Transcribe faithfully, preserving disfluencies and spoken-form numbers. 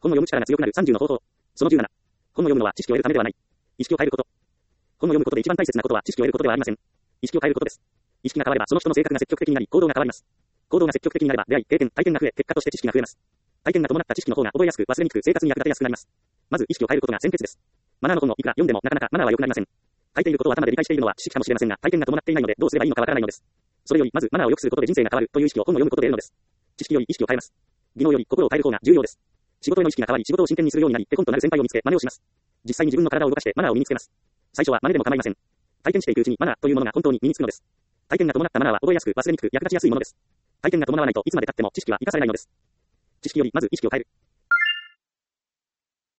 本を読む力が強くなるさんじゅうの方法。そのじゅうなな。本を読むのは知識を得るためではない。意識を変えること。本を読むことで一番大切なことは知識を得ることではありません。意識を変えることです。意識が変わればその人の性格が積極的になり行動が変わります。行動が積極的になれば出会い、経験、体験が増え、結果として知識が増えます。体験が伴った知識の方が覚えやすく忘れにくく生活に役立てやすくなります。まず意識を変えることが先決です。マナーの本をいくら読んでもなかなかマナーは良くなりません。書いていることを頭で理解しているのは知識かもしれませんが、体験が伴っていないのでどうすればいいのかわからないのです。それよりまずマナーを良くすることで人生が変わるという意識を本を読むことで得るのです。知識より意識を変えます。技能より心を変える方が重要です。仕事への意識が変わり仕事を真剣にするようになり、手本となる先輩を見つけ真似をします。実際に自分の体を動かしてマナーを身につけます。最初は真似でも構いません。体験していくうちにマナーというものが本当に身につくのです。体験が伴ったマナーは覚えやすく忘れにくく役立ちやすいものです。体験が伴わないといつまで経っても知識は生かされないのです。知識よりまず意識を変える。